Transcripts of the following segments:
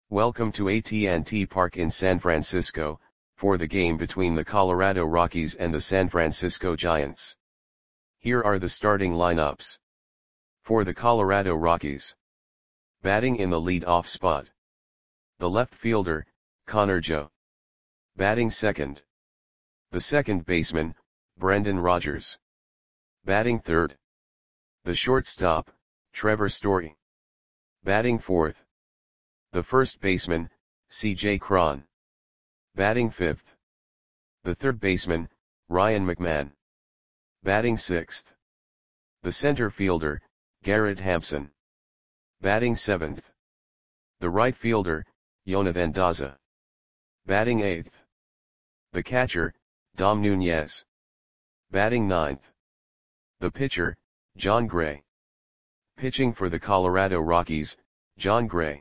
Welcome to AT&T Park in San Francisco, for the game between the Colorado Rockies and the San Francisco Giants. Here are the starting lineups. For the Colorado Rockies. Batting in the lead-off spot. The left fielder, Connor Joe. Batting second. The second baseman, Brendan Rodgers. Batting third. The shortstop, Trevor Story. Batting fourth. The first baseman, C.J. Cron. Batting fifth. The third baseman, Ryan McMahon. Batting sixth. The center fielder, Garrett Hampson. Batting seventh. The right fielder, Jonathan Daza. Batting eighth. The catcher, Dom Nunez. Batting ninth. The pitcher, Jon Gray. Pitching for the Colorado Rockies, Jon Gray.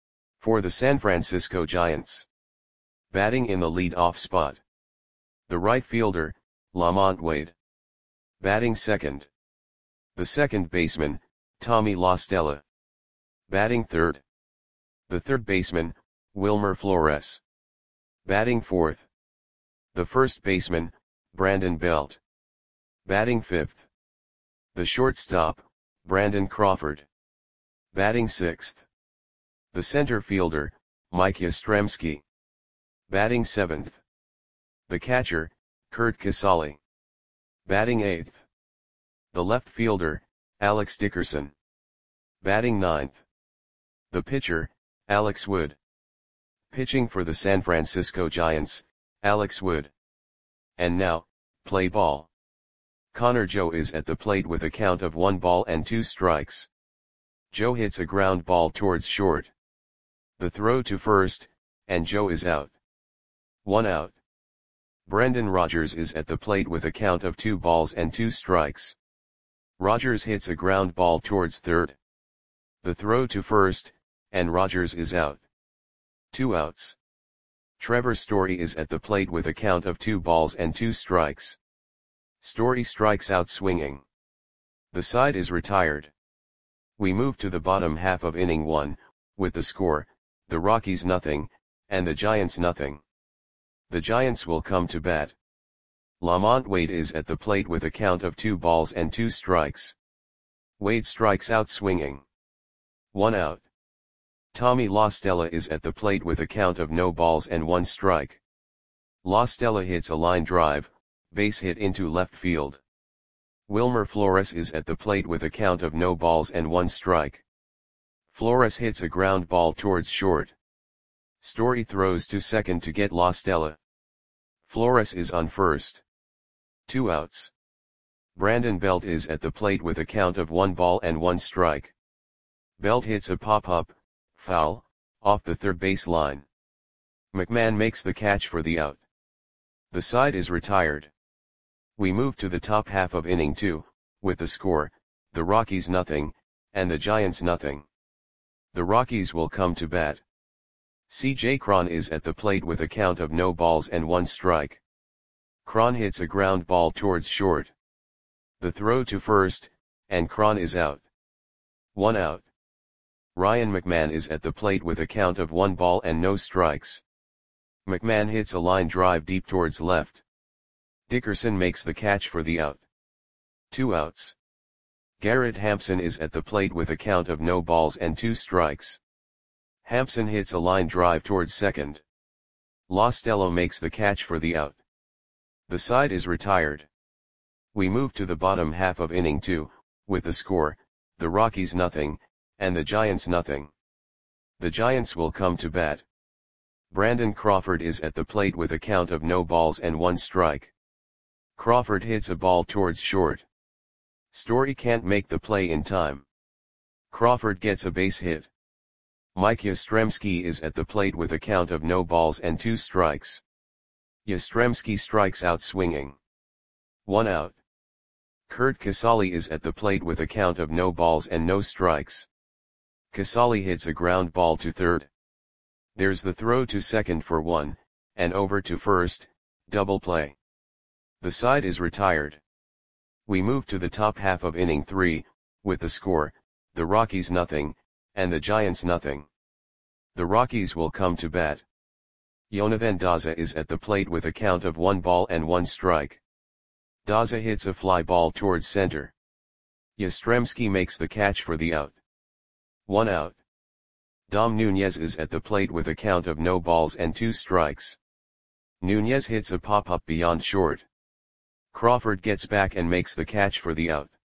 For the San Francisco Giants. Batting in the lead-off spot. The right fielder, LaMonte Wade. Batting second. The second baseman, Tommy La Stella. Batting third. The third baseman, Wilmer Flores. Batting fourth. The first baseman, Brandon Belt. Batting fifth. The shortstop, Brandon Crawford. Batting sixth. The center fielder, Mike Yastrzemski. Batting seventh. The catcher, Curt Casali. Batting eighth. The left fielder, Alex Dickerson. Batting ninth. The pitcher, Alex Wood. Pitching for the San Francisco Giants, Alex Wood. And now, play ball. Connor Joe is at the plate with a count of 1-2 strikes. Joe hits a ground ball towards short. The throw to first, and Joe is out. 1 out. Brendan Rodgers is at the plate with a count of 2-2 strikes. Rodgers hits a ground ball towards third. The throw to first, and Rodgers is out. 2 outs. Trevor Story is at the plate with a count of 2-2 strikes. Story strikes out swinging. The side is retired. We move to the bottom half of inning 1, with the score, the Rockies nothing, and the Giants nothing. The Giants will come to bat. LaMonte Wade is at the plate with a count of 2-2 strikes. Wade strikes out swinging. 1 out. Tommy La Stella is at the plate with a count of 0-1 strike. La Stella hits a line drive, base hit into left field. Wilmer Flores is at the plate with a count of 0-1 strike. Flores hits a ground ball towards short. Story throws to second to get La Stella. Flores is on first. 2 outs. Brandon Belt is at the plate with a count of 1-1 strike. Belt hits a pop-up, foul, off the third base line. McMahon makes the catch for the out. The side is retired. We move to the top half of inning 2, with the score, the Rockies nothing, and the Giants nothing. The Rockies will come to bat. C.J. Cron is at the plate with a count of 0-1 strike. Cron hits a ground ball towards short. The throw to first, and Cron is out. 1 out. Ryan McMahon is at the plate with a count of 1-0 strikes. McMahon hits a line drive deep towards left. Dickerson makes the catch for the out. 2 outs. Garrett Hampson is at the plate with a count of 0-2 strikes. Hampson hits a line drive towards second. La Stella makes the catch for the out. The side is retired. We move to the bottom half of inning 2, with the score, the Rockies nothing, and the Giants nothing. The Giants will come to bat. Brandon Crawford is at the plate with a count of 0-1 strike. Crawford hits a ball towards short. Story can't make the play in time. Crawford gets a base hit. Mike Yastrzemski is at the plate with a count of 0-2 strikes. Yastrzemski strikes out swinging. 1 out. Curt Casali is at the plate with a count of 0-0 strikes. Casali hits a ground ball to third. There's the throw to second for 1, and over to first, double play. The side is retired. We move to the top half of inning 3, with the score, the Rockies nothing, and the Giants nothing. The Rockies will come to bat. Jonathan Daza is at the plate with a count of 1 ball and 1 strike. Daza hits a fly ball towards center. Yastrzemski makes the catch for the out. 1 out. Dom Nunez is at the plate with a count of no balls and 2 strikes. Nunez hits a pop-up beyond short. Crawford gets back and makes the catch for the out.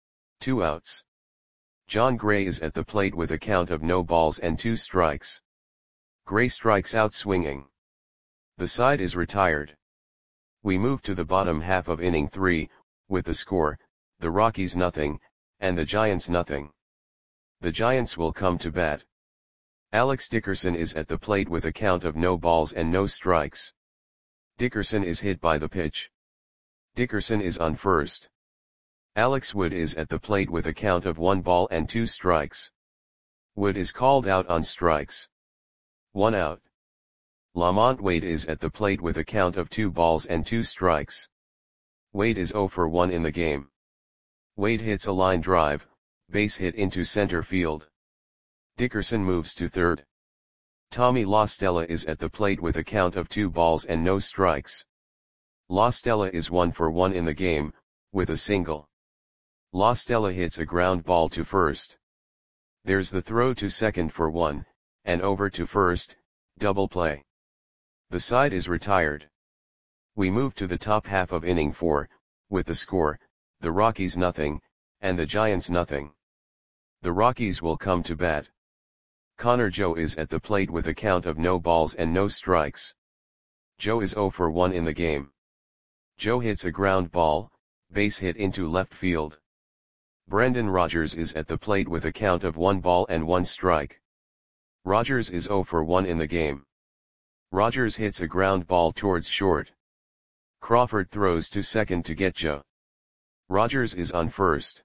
2 outs. John Gray is at the plate with a count of no balls and 2 strikes. Gray strikes out swinging. The side is retired. We move to the bottom half of inning 3, with the score, the Rockies nothing, and the Giants nothing. The Giants will come to bat. Alex Dickerson is at the plate with a count of no balls and no strikes. Dickerson is hit by the pitch. Dickerson is on first. Alex Wood is at the plate with a count of 1 ball and 2 strikes. Wood is called out on strikes. 1 out. Lamont Wade is at the plate with a count of 2 balls and 2 strikes. Wade is 0 for 1 in the game. Wade hits a line drive, base hit into center field. Dickerson moves to third. Tommy La Stella is at the plate with a count of 2 balls and no strikes. La Stella is 1 for 1 in the game, with a single. La Stella hits a ground ball to first. There's the throw to second for 1, and over to first, double play. The side is retired. We move to the top half of inning 4, with the score, the Rockies nothing, and the Giants nothing. The Rockies will come to bat. Connor Joe is at the plate with a count of no balls and no strikes. Joe is 0 for 1 in the game. Joe hits a ground ball, base hit into left field. Brendan Rodgers is at the plate with a count of 1 ball and 1 strike. Rodgers is 0 for 1 in the game. Rodgers hits a ground ball towards short. Crawford throws to second to get Joe. Rodgers is on first.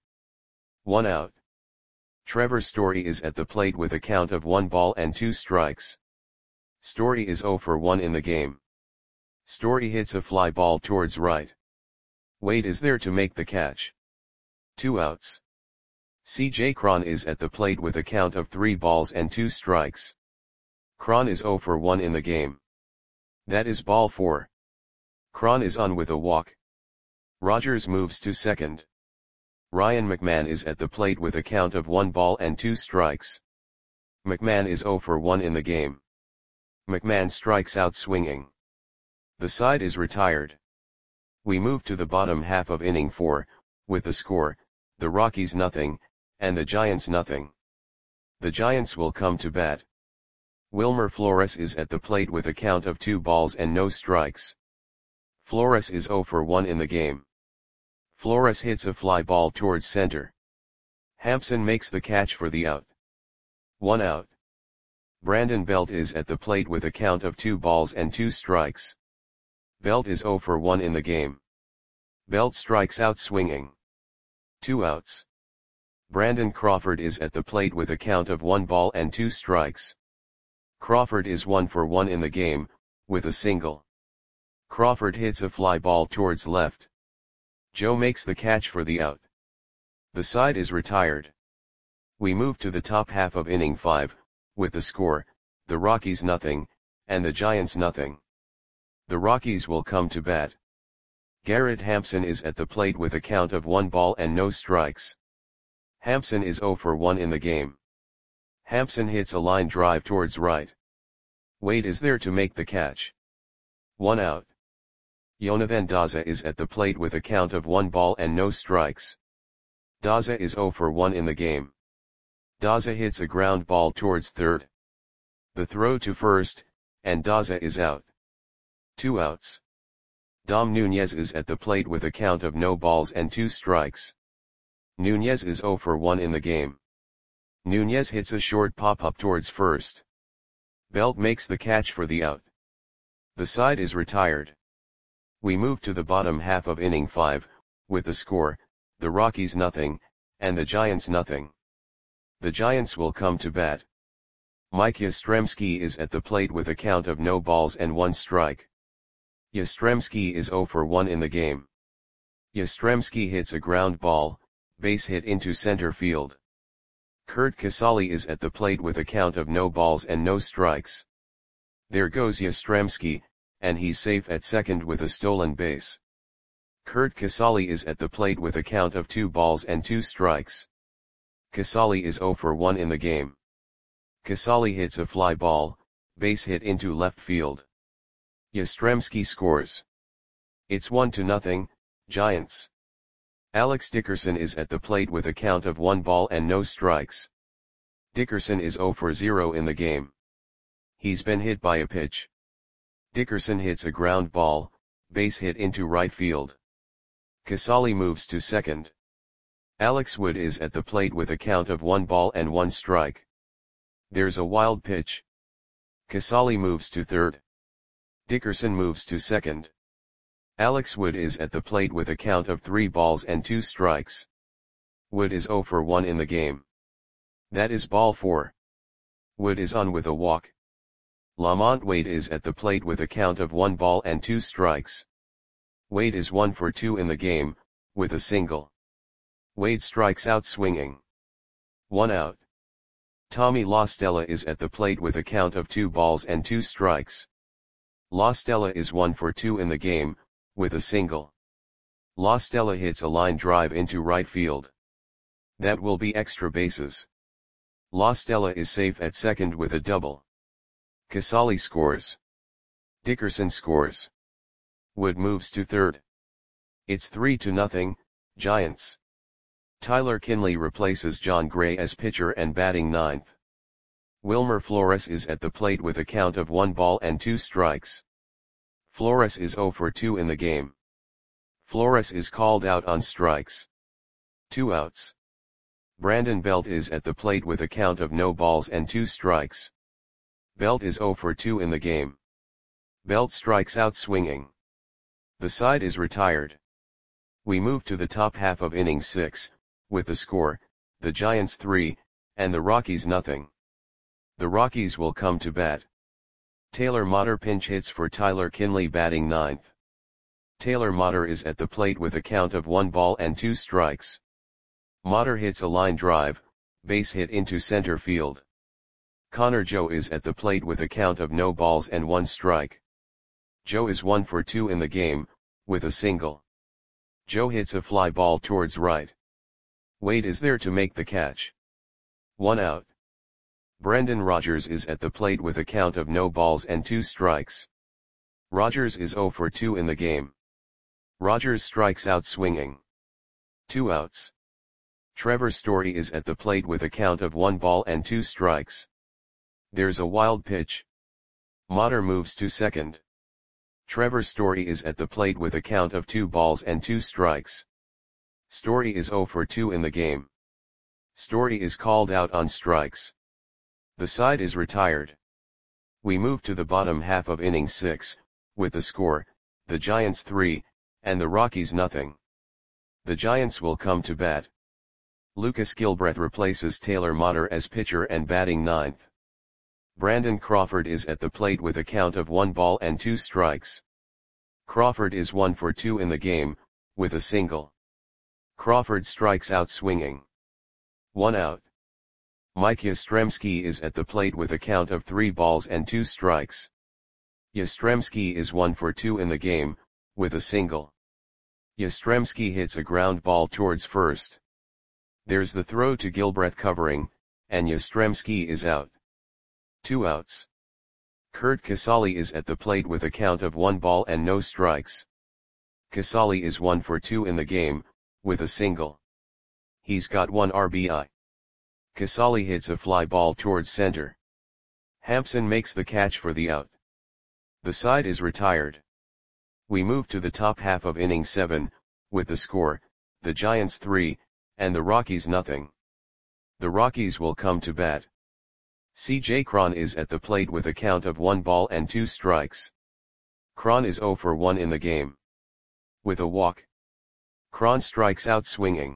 1 out. Trevor Story is at the plate with a count of 1 ball and 2 strikes. Story is 0 for 1 in the game. Story hits a fly ball towards right. Wade is there to make the catch. 2 outs. C.J. Cron is at the plate with a count of 3 balls and 2 strikes. Cron is 0 for 1 in the game. That is ball 4. Cron is on with a walk. Rodgers moves to second. Ryan McMahon is at the plate with a count of 1 ball and 2 strikes. McMahon is 0 for 1 in the game. McMahon strikes out swinging. The side is retired. We move to the bottom half of inning 4, with the score, the Rockies nothing, and the Giants nothing. The Giants will come to bat. Wilmer Flores is at the plate with a count of 2 balls and no strikes. Flores is 0 for 1 in the game. Flores hits a fly ball towards center. Hampson makes the catch for the out. 1 out. Brandon Belt is at the plate with a count of 2 balls and 2 strikes. Belt is 0 for 1 in the game. Belt strikes out swinging. 2 outs. Brandon Crawford is at the plate with a count of 1 ball and 2 strikes. Crawford is 1 for 1 in the game, with a single. Crawford hits a fly ball towards left. Joe makes the catch for the out. The side is retired. We move to the top half of inning 5, with the score, the Rockies nothing, and the Giants nothing. The Rockies will come to bat. Garrett Hampson is at the plate with a count of 1 ball and no strikes. Hampson is 0 for 1 in the game. Hampson hits a line drive towards right. Wade is there to make the catch. 1 out. Jonathan Daza is at the plate with a count of 1 ball and no strikes. Daza is 0 for 1 in the game. Daza hits a ground ball towards third. The throw to first, and Daza is out. 2 outs. Dom Nunez is at the plate with a count of no balls and 2 strikes. Nunez is 0 for 1 in the game. Nunez hits a short pop-up towards first. Belt makes the catch for the out. The side is retired. We move to the bottom half of inning 5, with the score, the Rockies nothing, and the Giants nothing. The Giants will come to bat. Mike Yastrzemski is at the plate with a count of no balls and 1 strike. Yastrzemski is 0 for 1 in the game. Yastrzemski hits a ground ball, base hit into center field. Kurt Kasali is at the plate with a count of no balls and no strikes. There goes Yastrzemski, and he's safe at second with a stolen base. Kurt Kasali is at the plate with a count of 2 balls and 2 strikes. Kasali is 0 for 1 in the game. Kasali hits a fly ball, base hit into left field. Yastrzemski scores. It's 1-0, Giants. Alex Dickerson is at the plate with a count of 1 ball and no strikes. Dickerson is 0 for 0 in the game. He's been hit by a pitch. Dickerson hits a ground ball, base hit into right field. Kasali moves to second. Alex Wood is at the plate with a count of 1 ball and 1 strike. There's a wild pitch. Kasali moves to third. Dickerson moves to second. Alex Wood is at the plate with a count of 3 balls and 2 strikes. Wood is 0 for 1 in the game. That is ball 4. Wood is on with a walk. Lamont Wade is at the plate with a count of 1 ball and 2 strikes. Wade is 1 for 2 in the game, with a single. Wade strikes out swinging. 1 out. Tommy La Stella is at the plate with a count of 2 balls and 2 strikes. La Stella is 1 for 2 in the game, with a single. La Stella hits a line drive into right field. That will be extra bases. La Stella is safe at second with a double. Kasali scores. Dickerson scores. Wood moves to third. It's 3-0, Giants. Tyler Kinley replaces John Gray as pitcher and batting ninth. Wilmer Flores is at the plate with a count of 1 ball and 2 strikes. Flores is 0 for 2 in the game. Flores is called out on strikes. 2 outs. Brandon Belt is at the plate with a count of no balls and 2 strikes. Belt is 0 for 2 in the game. Belt strikes out swinging. The side is retired. We move to the top half of inning 6, with the score, the Giants 3, and the Rockies nothing. The Rockies will come to bat. Taylor Motter pinch hits for Tyler Kinley batting ninth. Taylor Motter is at the plate with a count of 1 ball and 2 strikes. Motter hits a line drive, base hit into center field. Connor Joe is at the plate with a count of no balls and 1 strike. Joe is 1 for 2 in the game, with a single. Joe hits a fly ball towards right. Wade is there to make the catch. 1 out. Brendan Rodgers is at the plate with a count of no balls and 2 strikes. Rodgers is 0 for 2 in the game. Rodgers strikes out swinging. 2 outs. Trevor Story is at the plate with a count of 1 ball and 2 strikes. There's a wild pitch. Motter moves to second. Trevor Story is at the plate with a count of 2 balls and 2 strikes. Story is 0 for 2 in the game. Story is called out on strikes. The side is retired. We move to the bottom half of inning 6, with the score, the Giants 3, and the Rockies nothing. The Giants will come to bat. Lucas Gilbreth replaces Taylor Motter as pitcher and batting ninth. Brandon Crawford is at the plate with a count of 1 ball and 2 strikes. Crawford is 1 for 2 in the game, with a single. Crawford strikes out swinging. 1 out. Mike Yastrzemski is at the plate with a count of 3 balls and 2 strikes. Yastrzemski is 1 for 2 in the game, with a single. Yastrzemski hits a ground ball towards first. There's the throw to Gilbreth covering, and Yastrzemski is out. 2 outs. Kurt Kasali is at the plate with a count of 1 ball and no strikes. Kasali is 1 for 2 in the game, with a single. He's got 1 RBI. Kasali hits a fly ball towards center. Hampson makes the catch for the out. The side is retired. We move to the top half of inning 7, with the score, the Giants 3, and the Rockies nothing. The Rockies will come to bat. C.J. Cron is at the plate with a count of 1 ball and 2 strikes. Cron is 0 for 1 in the game. With a walk. Cron strikes out swinging.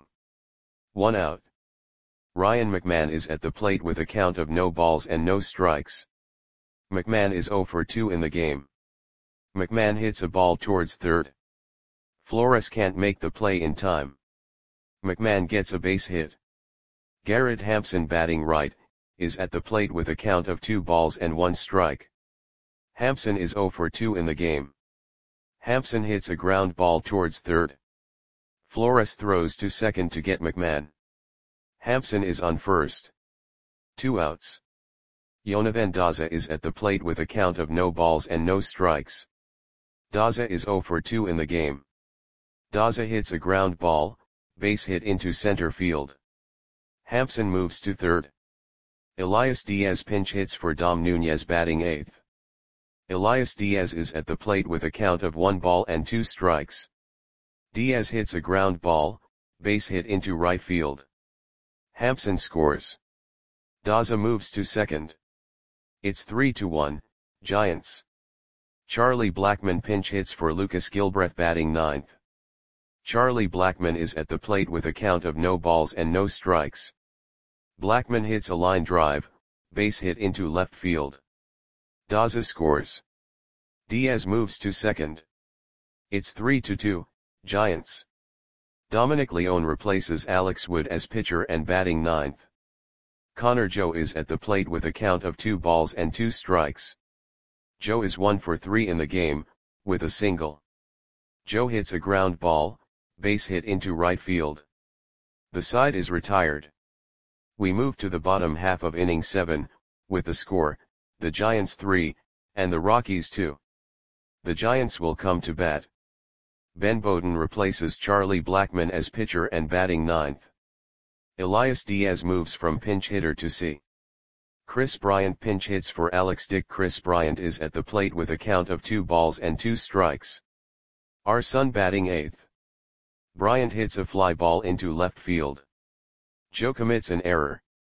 1 out. Ryan McMahon is at the plate with a count of no balls and no strikes. McMahon is 0 for 2 in the game. McMahon hits a ball towards third. Flores can't make the play in time. McMahon gets a base hit. Garrett Hampson batting right, is at the plate with a count of 2 balls and 1 strike. Hampson is 0 for 2 in the game. Hampson hits a ground ball towards third. Flores throws to second to get McMahon. Hampson is on first. 2 outs. Jonathan Daza is at the plate with a count of no balls and no strikes. Daza is 0 for 2 in the game. Daza hits a ground ball, base hit into center field. Hampson moves to third. Elias Diaz pinch hits for Dom Nunez batting eighth. Elias Diaz is at the plate with a count of 1 ball and 2 strikes. Diaz hits a ground ball, base hit into right field. Hampson scores. Daza moves to second. It's 3-1, Giants. Charlie Blackmon pinch hits for Lucas Gilbreth batting ninth. Charlie Blackmon is at the plate with a count of no balls and no strikes. Blackmon hits a line drive, base hit into left field. Daza scores. Diaz moves to second. It's 3-2, Giants. Dominic Leone replaces Alex Wood as pitcher and batting ninth. Connor Joe is at the plate with a count of 2 balls and 2 strikes. Joe is 1 for 3 in the game, with a single. Joe hits a ground ball, base hit into right field. The side is retired. We move to the bottom half of inning 7, with the score, the Giants 3, and the Rockies 2. The Giants will come to bat. Ben Bowden replaces Charlie Blackmon as pitcher and batting ninth. Elias Diaz moves from pinch hitter to C. Chris Bryant pinch hits for Alex Dick. Chris Bryant is at the plate with a count of 2 balls and 2 strikes. Our son batting eighth. Bryant hits a fly ball into left field. Joe commits an error.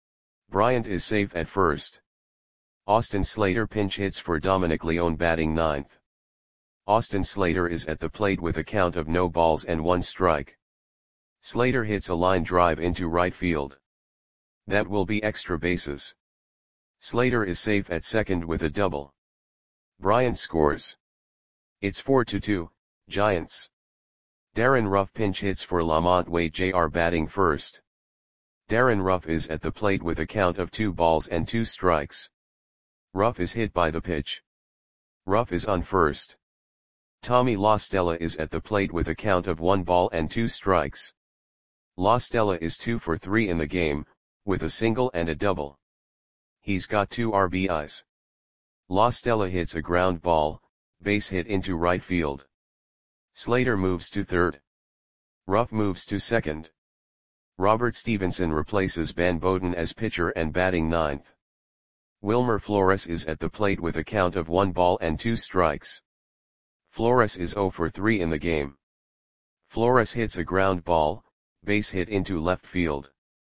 Bryant is safe at first. Austin Slater pinch hits for Dominic Leone batting ninth. Austin Slater is at the plate with a count of no balls and 1 strike. Slater hits a line drive into right field. That will be extra bases. Slater is safe at second with a double. Bryant scores. It's 4-2, Giants. Darren Ruff pinch hits for Lamont Wade Jr. batting first. Darren Ruff is at the plate with a count of 2 balls and 2 strikes. Ruff is hit by the pitch. Ruff is on first. Tommy La Stella is at the plate with a count of 1 ball and 2 strikes. La Stella is 2 for 3 in the game, with a single and a double. He's got 2 RBIs. La Stella hits a ground ball, base hit into right field. Slater moves to third. Ruff moves to second. Robert Stevenson replaces Ben Bowden as pitcher and batting ninth. Wilmer Flores is at the plate with a count of 1 ball and 2 strikes. Flores is 0 for 3 in the game. Flores hits a ground ball, base hit into left field.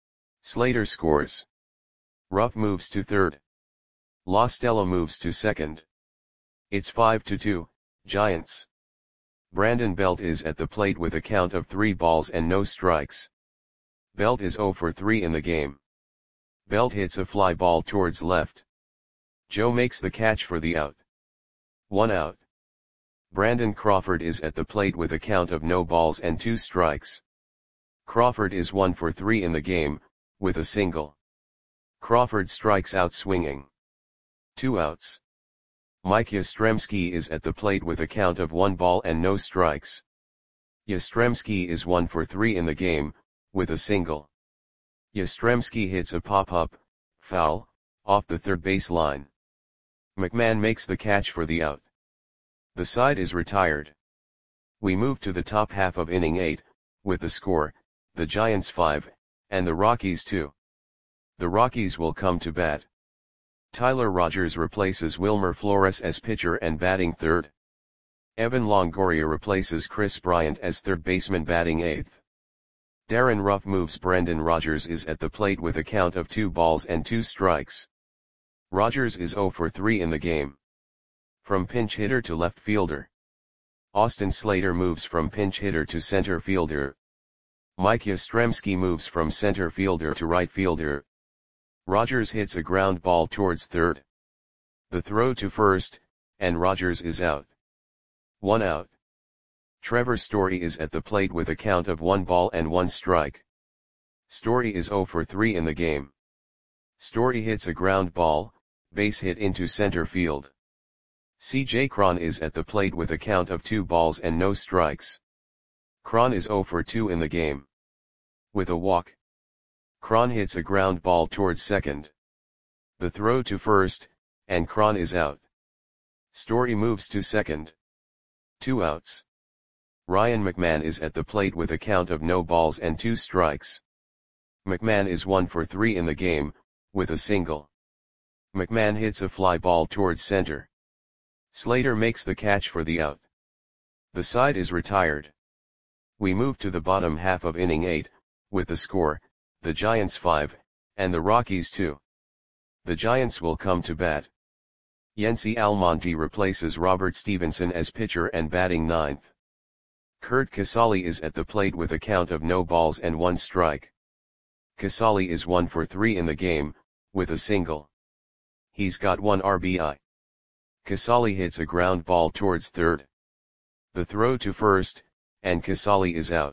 Slater scores. Ruff moves to third. La Stella moves to second. It's 5-2, Giants. Brandon Belt is at the plate with a count of 3 balls and no strikes. Belt is 0 for 3 in the game. Belt hits a fly ball towards left. Joe makes the catch for the out. 1 out. Brandon Crawford is at the plate with a count of no balls and 2 strikes. Crawford is 1 for 3 in the game, with a single. Crawford strikes out swinging. 2 outs. Mike Yastrzemski is at the plate with a count of 1 ball and no strikes. Yastrzemski is 1 for 3 in the game, with a single. Yastrzemski hits a pop-up, foul, off the third base line. McMahon makes the catch for the out. The side is retired. We move to the top half of inning 8, with the score, the Giants 5, and the Rockies 2. The Rockies will come to bat. Tyler Rogers replaces Wilmer Flores as pitcher and batting third. Evan Longoria replaces Chris Bryant as third baseman batting eighth. Darren Ruff moves. Brendan Rodgers is at the plate with a count of 2 balls and 2 strikes. Rodgers is 0 for 3 in the game. From pinch hitter to left fielder. Austin Slater moves from pinch hitter to center fielder. Mike Yastrzemski moves from center fielder to right fielder. Rodgers hits a ground ball towards third. The throw to first, and Rodgers is out. 1 out. Trevor Story is at the plate with a count of 1 ball and 1 strike. Story is 0 for 3 in the game. Story hits a ground ball, base hit into center field. C.J. Cron is at the plate with a count of 2 balls and no strikes. Cron is 0 for 2 in the game. With a walk, Cron hits a ground ball towards second. The throw to first, and Cron is out. Story moves to second. 2 outs. Ryan McMahon is at the plate with a count of no balls and 2 strikes. McMahon is 1 for 3 in the game, with a single. McMahon hits a fly ball towards center. Slater makes the catch for the out. The side is retired. We move to the bottom half of inning 8, with the score, the Giants 5, and the Rockies 2. The Giants will come to bat. Yency Almonte replaces Robert Stevenson as pitcher and batting ninth. Curt Casali is at the plate with a count of no balls and 1 strike. Casali is 1 for 3 in the game, with a single. He's got 1 RBI. Casali hits a ground ball towards third. The throw to first, and Casali is out.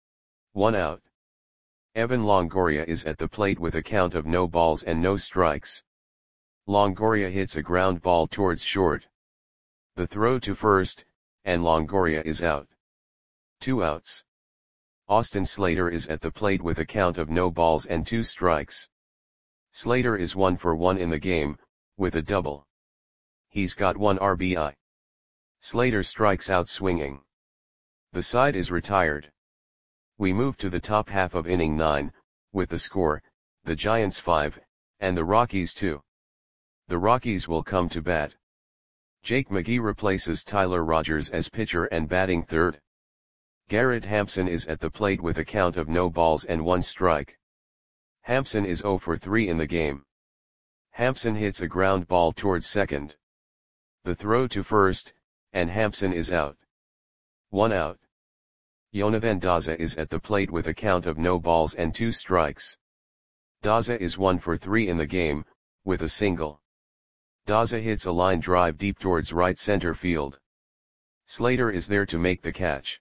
1 out. Evan Longoria is at the plate with a count of no balls and no strikes. Longoria hits a ground ball towards short. The throw to first, and Longoria is out. 2 outs. Austin Slater is at the plate with a count of no balls and 2 strikes. Slater is 1 for 1 in the game, with a double. He's got 1 RBI. Slater strikes out swinging. The side is retired. We move to the top half of inning 9, with the score, the Giants 5, and the Rockies 2. The Rockies will come to bat. Jake McGee replaces Tyler Rogers as pitcher and batting third. Garrett Hampson is at the plate with a count of no balls and 1 strike. Hampson is 0 for 3 in the game. Hampson hits a ground ball towards second. The throw to first, and Hampson is out. 1 out. Jonathan Daza is at the plate with a count of no balls and 2 strikes. Daza is 1 for 3 in the game, with a single. Daza hits a line drive deep towards right center field. Slater is there to make the catch.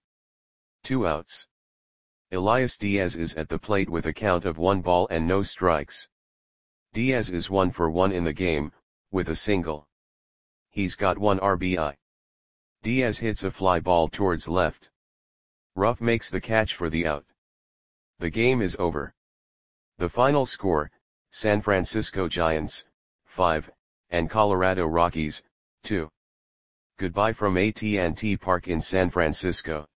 2 outs. Elias Diaz is at the plate with a count of 1 ball and no strikes. Diaz is 1 for 1 in the game, with a single. He's got 1 RBI. Diaz hits a fly ball towards left. Ruff makes the catch for the out. The game is over. The final score, San Francisco Giants, 5, and Colorado Rockies, 2. Goodbye from AT&T Park in San Francisco.